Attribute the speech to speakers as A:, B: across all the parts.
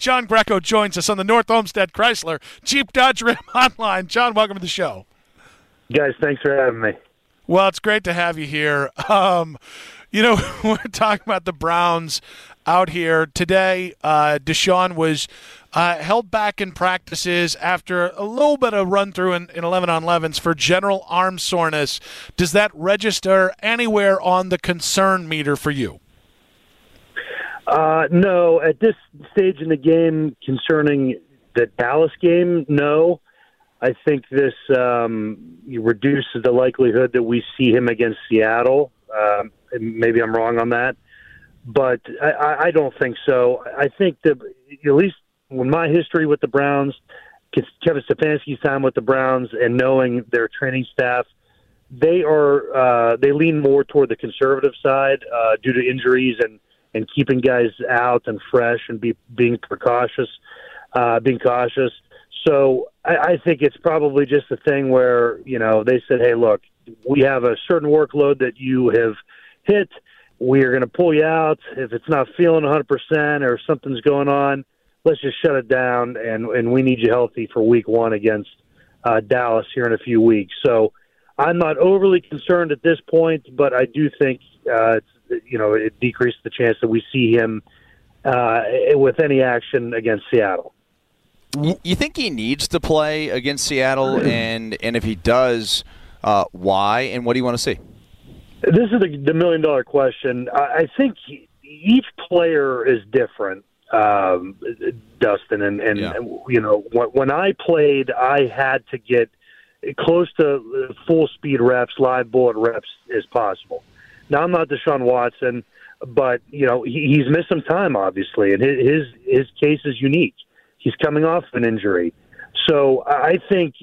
A: John Greco joins us on the North Olmsted Chrysler Jeep Dodge Ram Hotline. John, welcome to the show.
B: Guys, thanks for having me.
A: Well, it's great to have you here. We're talking about the Browns out here today. Deshaun was held back in practices after a little bit of run-through in 11-on-11s for general arm soreness. Does that register anywhere on the concern meter for you?
B: No, at this stage in the game concerning the Dallas game, no. I think this reduces the likelihood that we see him against Seattle. Maybe I'm wrong on that, but I don't think so. I think that at least when my history with the Browns, Kevin Stefanski's time with the Browns, and knowing their training staff, they lean more toward the conservative side due to injuries and keeping guys out and fresh and being cautious. So I think it's probably just a thing where, they said, hey, look, we have a certain workload that you have hit. We are going to pull you out. If it's not feeling 100% or something's going on, let's just shut it down, and we need you healthy for week one against Dallas here in a few weeks. So I'm not overly concerned at this point, but I do think, it decreases the chance that we see him with any action against Seattle.
C: You think he needs to play against Seattle, and if he does, why, and what do you want to see?
B: This is the million-dollar question. I think each player is different, Dustin. And
C: yeah.
B: When I played, I had to get close to full-speed reps, live bullet reps as possible. Now, I'm not Deshaun Watson, but, he's missed some time, obviously, and his case is unique. He's coming off an injury. So I think,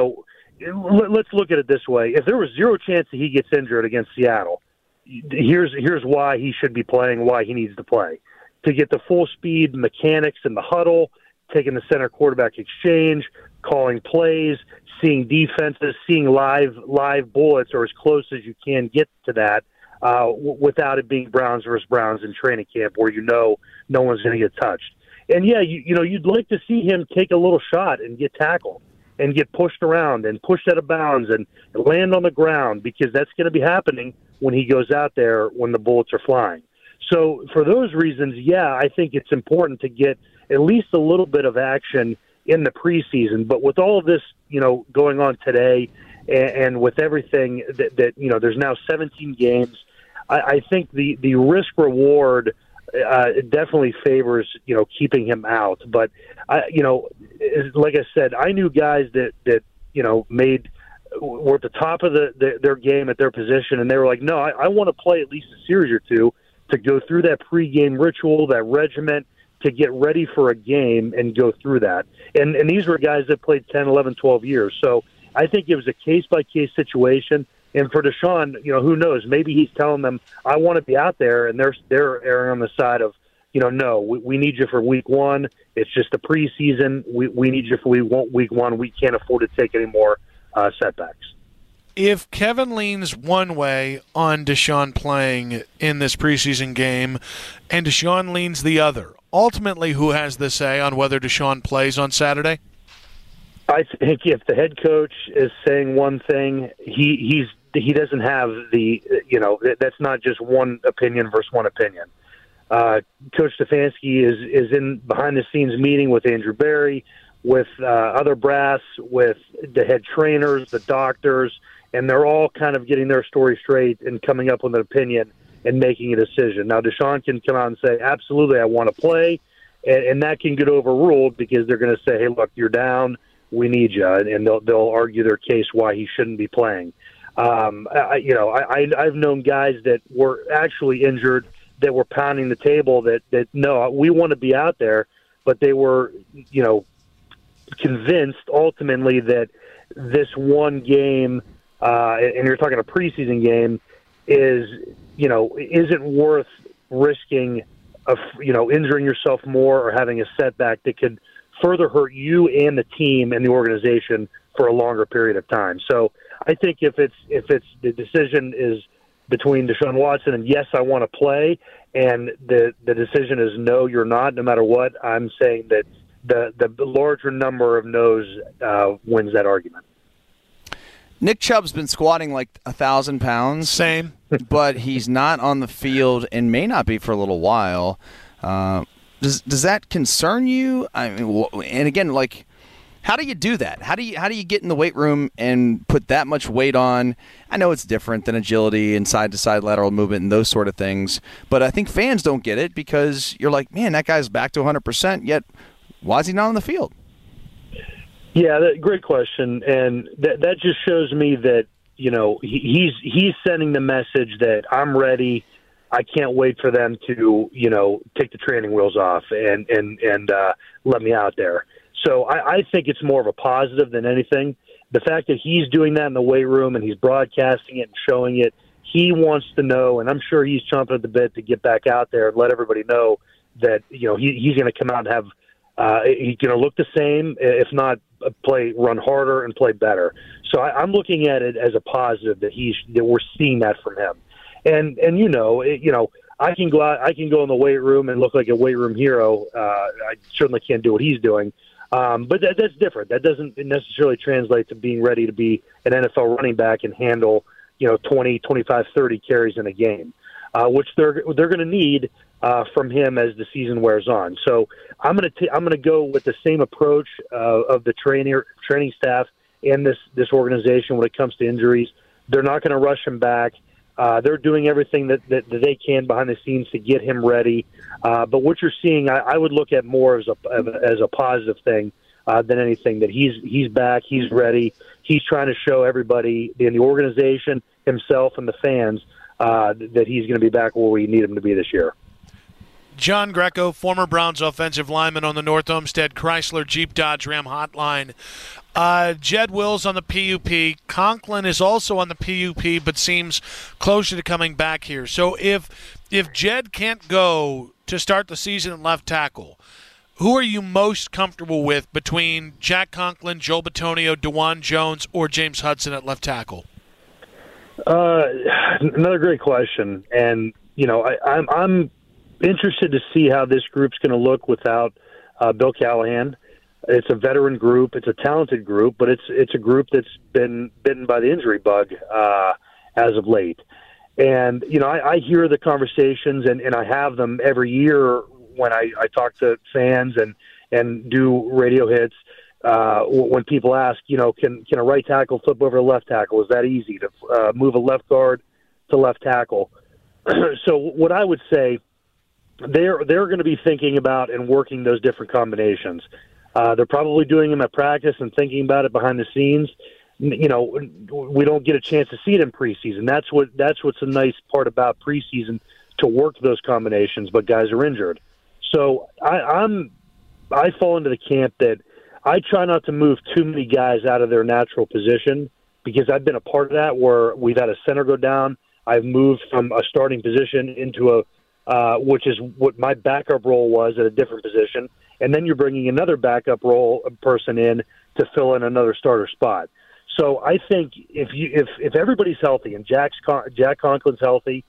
B: let's look at it this way. If there was zero chance that he gets injured against Seattle, here's why he should be playing, why he needs to play. To get the full speed mechanics in the huddle, taking the center quarterback exchange, calling plays, seeing defenses, seeing live bullets or as close as you can get to that without it being Browns versus Browns in training camp where no one's going to get touched. And, yeah, you'd like to see him take a little shot and get tackled and get pushed around and pushed out of bounds and land on the ground, because that's going to be happening when he goes out there when the bullets are flying. So for those reasons, yeah, I think it's important to get at least a little bit of action in the preseason. But with all of this, going on today and with everything that there's now 17 games, I think the risk-reward definitely favors, keeping him out. But, like I said, I knew guys that were at the top of their game at their position, and they were like, no, I want to play at least a series or two to go through that pregame ritual, that regiment, to get ready for a game and go through that. And these were guys that played 10, 11, 12 years. So I think it was a case-by-case situation. And for Deshaun, who knows? Maybe he's telling them, I want to be out there, and they're erring on the side of, no, we need you for week one. It's just a preseason. We need you for week one. We can't afford to take any more setbacks.
A: If Kevin leans one way on Deshaun playing in this preseason game and Deshaun leans the other, ultimately who has the say on whether Deshaun plays on Saturday?
B: I think if the head coach is saying one thing, he doesn't have that's not just one opinion versus one opinion. Coach Stefanski is in behind-the-scenes meeting with Andrew Berry, with other brass, with the head trainers, the doctors, and they're all kind of getting their story straight and coming up with an opinion and making a decision. Now, Deshaun can come out and say, absolutely, I want to play, and that can get overruled because they're going to say, hey, look, you're down, we need you, and they'll argue their case why he shouldn't be playing. I've known guys that were actually injured that were pounding the table that no, we want to be out there, but they were, convinced ultimately that this one game, and you're talking a preseason game, isn't worth risking injuring yourself more or having a setback that could further hurt you and the team and the organization for a longer period of time. So I think if the decision is between Deshaun Watson and yes, I want to play, and the decision is no, you're not, no matter what, I'm saying that the larger number of no's wins that argument.
C: Nick Chubb's been squatting like 1,000 pounds.
A: Same.
C: But he's not on the field and may not be for a little while. Does that concern you? I mean, and again, like, how do you do that? How do you get in the weight room and put that much weight on? I know it's different than agility and side-to-side lateral movement and those sort of things, but I think fans don't get it because you're like, man, that guy's back to 100%, yet why is he not on the field?
B: Yeah, great question, and that just shows me that he's sending the message that I'm ready. I can't wait for them to take the training wheels off and let me out there. So I think it's more of a positive than anything. The fact that he's doing that in the weight room and he's broadcasting it and showing it, he wants to know, and I'm sure he's chomping at the bit to get back out there and let everybody know that he's going to come out and have he's going to look the same, if not run harder and play better. So I'm looking at it as a positive that we're seeing that from him. And I can go out, I can go in the weight room and look like a weight room hero. I certainly can't do what he's doing. But that's different. That doesn't necessarily translate to being ready to be an NFL running back and handle 20, 25, 30 carries in a game, which they're going to need from him as the season wears on. So I'm going to go with the same approach of the training staff and this organization when it comes to injuries. They're not going to rush him back. They're doing everything that they can behind the scenes to get him ready. But what you're seeing, I would look at more as a positive thing than anything. That he's back, he's ready. He's trying to show everybody in the organization, himself, and the fans that he's going to be back where we need him to be this year.
A: John Greco, former Browns offensive lineman on the North Olmsted Chrysler Jeep Dodge Ram hotline. Jed Wills on the PUP. Conklin is also on the PUP, but seems closer to coming back here. So if Jed can't go to start the season at left tackle, who are you most comfortable with between Jack Conklin, Joel Bitonio, DeJuan Jones, or James Hudson at left tackle?
B: Another great question, and I'm interested to see how this group's going to look without Bill Callahan. It's a veteran group. It's a talented group, but it's a group that's been bitten by the injury bug as of late. And I hear the conversations, and I have them every year when I talk to fans and do radio hits. When people ask, can a right tackle flip over to left tackle? Is that easy to move a left guard to left tackle? So what I would say, they're going to be thinking about and working those different combinations. They're probably doing them at practice and thinking about it behind the scenes. We don't get a chance to see it in preseason. That's what's a nice part about preseason, to work those combinations, but guys are injured. So I fall into the camp that I try not to move too many guys out of their natural position, because I've been a part of that where we've had a center go down. I've moved from a starting position into which is what my backup role was at a different position. And then you're bringing another backup role person in to fill in another starter spot. So I think if everybody's healthy and Jack Conklin's healthy,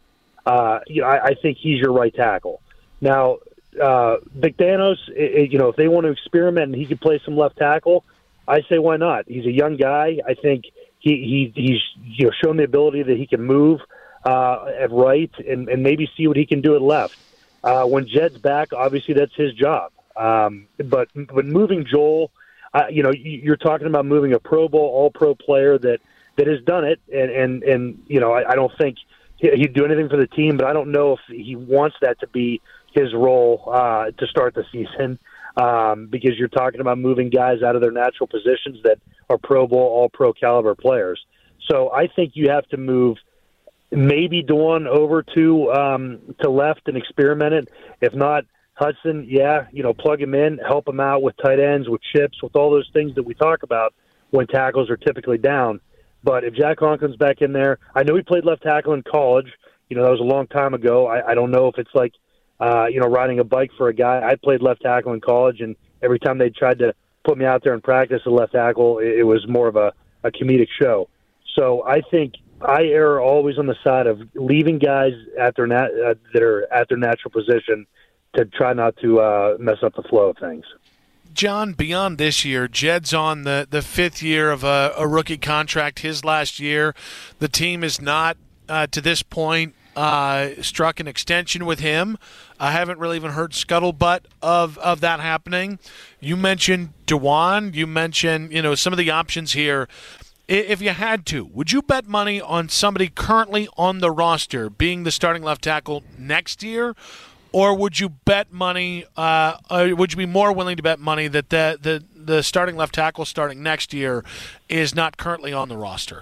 B: I think he's your right tackle. Now, Vic Danos, if they want to experiment and he could play some left tackle, I say why not? He's a young guy. I think he's shown the ability that he can move at right and maybe see what he can do at left. When Jed's back, obviously that's his job. But moving Joel, you're talking about moving a Pro Bowl, All-Pro player that has done it, and I don't think he'd do anything for the team, but I don't know if he wants that to be his role to start the season, because you're talking about moving guys out of their natural positions that are Pro Bowl, All-Pro caliber players. So I think you have to move maybe Dawn over to left and experiment it. If not, Hudson, plug him in, help him out with tight ends, with chips, with all those things that we talk about when tackles are typically down. But if Jack Conklin's back in there, I know he played left tackle in college. That was a long time ago. I don't know if it's like, riding a bike for a guy. I played left tackle in college, and every time they tried to put me out there in practice at left tackle, it was more of a comedic show. So I think I err always on the side of leaving guys at their that are at their natural position to try not to mess up the flow of things.
A: John, beyond this year, Jed's on the fifth year of a rookie contract, his last year. The team is not, to this point, struck an extension with him. I haven't really even heard scuttlebutt of that happening. You mentioned DeJuan. You mentioned, some of the options here. If you had to, would you bet money on somebody currently on the roster being the starting left tackle next year? Or would you bet money? Would you be more willing to bet money that the starting left tackle starting next year is not currently on the roster?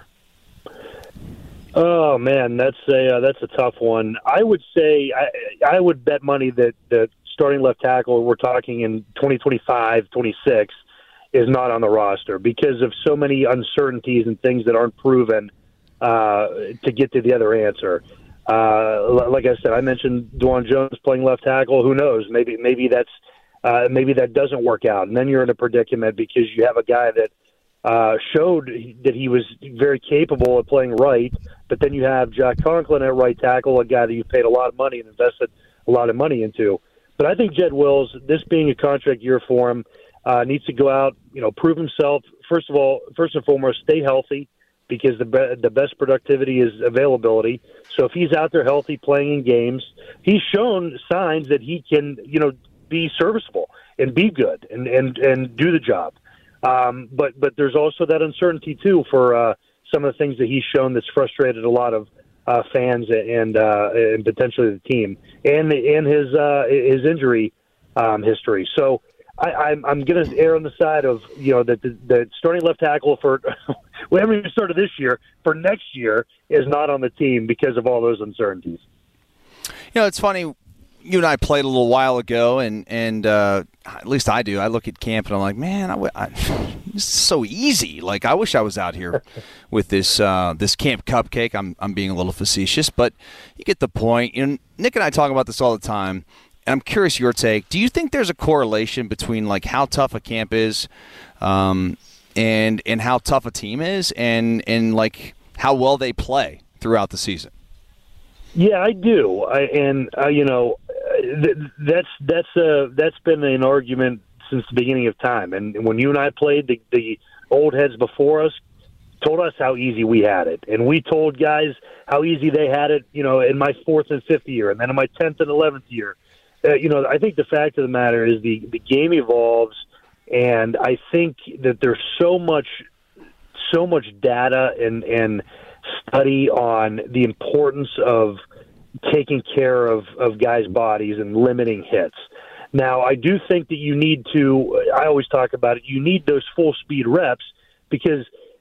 B: Oh man, that's a tough one. I would say I would bet money that the starting left tackle, we're talking in 2025, 26, is not on the roster because of so many uncertainties and things that aren't proven to get to the other answer. Like I said, I mentioned DeJuan Jones playing left tackle. Who knows? Maybe that doesn't work out, and then you're in a predicament because you have a guy that showed that he was very capable of playing right, but then you have Jack Conklin at right tackle, a guy that you've paid a lot of money and invested a lot of money into. But I think Jed Wills, this being a contract year for him, needs to go out, prove himself. First and foremost, stay healthy, because the best productivity is availability. So if he's out there healthy, playing in games, he's shown signs that he can, be serviceable and be good and do the job. But there's also that uncertainty too for some of the things that he's shown that's frustrated a lot of fans and potentially the team and his injury history. So I'm going to err on the side of that the starting left tackle for we haven't even started this year, for next year is not on the team because of all those uncertainties.
C: It's funny. You and I played a little while ago, and at least I do. I look at camp and I'm like, man, this is so easy. Like, I wish I was out here with this camp cupcake. I'm being a little facetious, but you get the point. Nick and I talk about this all the time. And I'm curious your take. Do you think there's a correlation between like how tough a camp is, and how tough a team is, and like how well they play throughout the season?
B: Yeah, I do. That's been an argument since the beginning of time. And when you and I played, the old heads before us told us how easy we had it, and we told guys how easy they had it. In my 4th and 5th year, and then in my 10th and 11th year. I think the fact of the matter is the game evolves, and I think that there's so much data and study on the importance of taking care of guys' bodies and limiting hits. Now, I do think that you need to, I always talk about it, you need those full speed reps because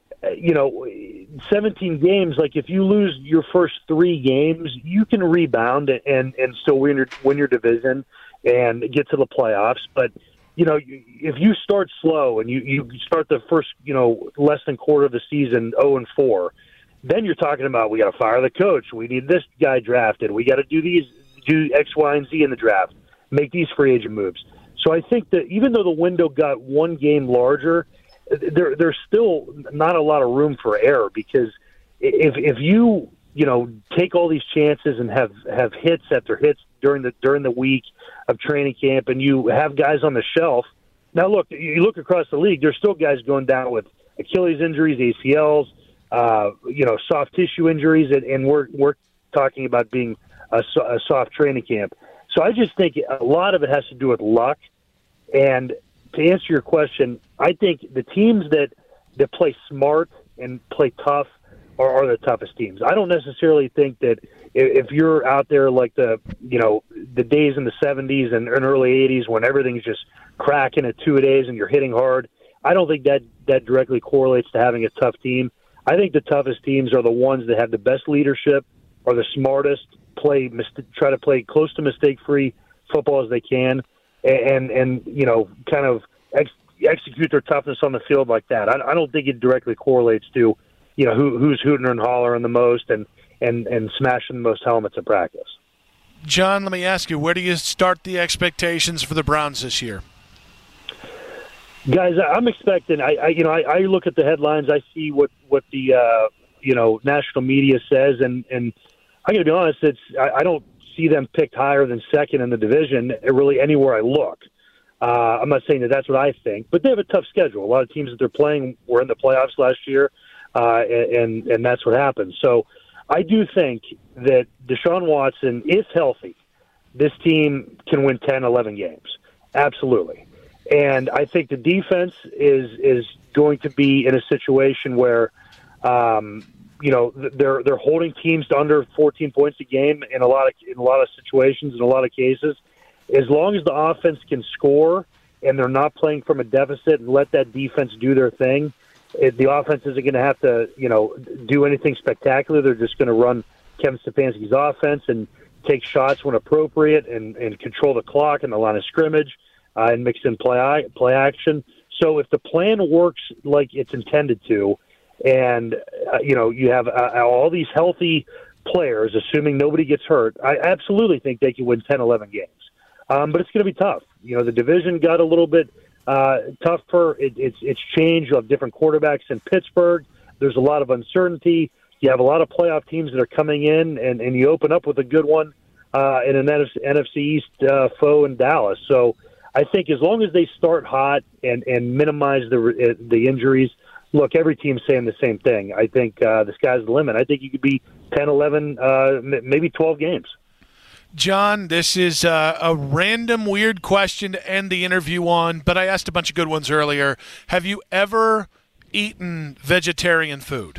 B: 17 games, like if you lose your first 3 games, you can rebound and still win your division and get to the playoffs. But, if you start slow and you start the first, less than quarter of the season 0-4, then you're talking about we got to fire the coach. We need this guy drafted. We got to do X, Y, and Z in the draft, make these free agent moves. So I think that even though the window got 1 game larger, there's still not a lot of room for error because if you take all these chances and have hits after hits during the week of training camp and you have guys on the shelf. Now look, you look across the league, there's still guys going down with Achilles injuries, ACLs, soft tissue injuries, and we're talking about being a soft training camp. So I just think a lot of it has to do with luck. And to answer your question, I think the teams that play smart and play tough are the toughest teams. I don't necessarily think that if you're out there like the days in the 70s and early 80s when everything's just cracking at 2-a-days and you're hitting hard, I don't think that directly correlates to having a tough team. I think the toughest teams are the ones that have the best leadership, are the smartest, try to play close to mistake-free football as they can, and kind of execute their toughness on the field like that. I don't think it directly correlates to who's hooting and hollering the most and smashing the most helmets at practice.
A: John, let me ask you, where do you start the expectations for the Browns this year?
B: Guys, I'm expecting. I look at the headlines. I see what the national media says, and I got to be honest, I don't see them picked higher than second in the division really anywhere I look. I'm not saying that that's what I think, but they have a tough schedule. A lot of teams that they're playing were in the playoffs last year, and that's what happened. So I do think that Deshaun Watson, if healthy, this team can win 10, 11 games. Absolutely. And I think the defense is going to be in a situation where, they're holding teams to under 14 points a game in a lot of situations, in a lot of cases. As long as the offense can score and they're not playing from a deficit and let that defense do their thing, the offense isn't going to have to, do anything spectacular. They're just going to run Kevin Stefanski's offense and take shots when appropriate and control the clock and the line of scrimmage and mix in play action. So if the plan works like it's intended to, and you have all these healthy players, assuming nobody gets hurt, I absolutely think they can win 10, 11 games. But it's going to be tough. The division got a little bit tougher. It's changed. You have different quarterbacks in Pittsburgh. There's a lot of uncertainty. You have a lot of playoff teams that are coming in, and you open up with a good one in an NFC East foe in Dallas. So I think as long as they start hot and minimize the injuries, look, every team's saying the same thing. I think the sky's the limit. I think you could be 10, 11, maybe 12 games.
A: John, this is a random weird question to end the interview on, but I asked a bunch of good ones earlier. Have you ever eaten vegetarian food?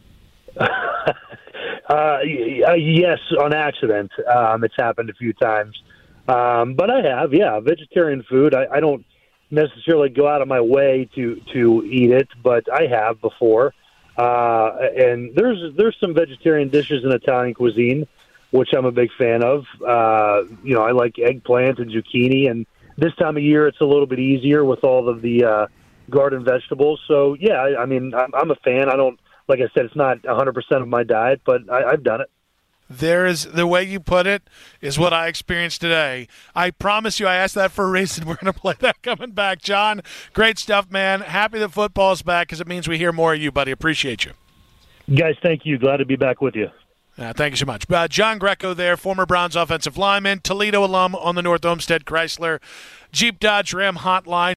B: Yes, on accident. It's happened a few times. But I have, vegetarian food. I don't necessarily go out of my way to eat it, but I have before. And there's some vegetarian dishes in Italian cuisine, which I'm a big fan of. I like eggplant and zucchini, and this time of year it's a little bit easier with all of the garden vegetables. So, yeah, I'm a fan. Like I said, it's not 100% of my diet, but I've done it.
A: The way you put it is what I experienced today. I promise you I asked that for a reason. We're going to play that coming back. John, great stuff, man. Happy that football's back because it means we hear more of you, buddy. Appreciate you.
B: Guys, thank you. Glad to be back with you.
A: Thank you so much. John Greco there, former Browns offensive lineman, Toledo alum on the North Olmsted Chrysler Jeep Dodge Ram hotline.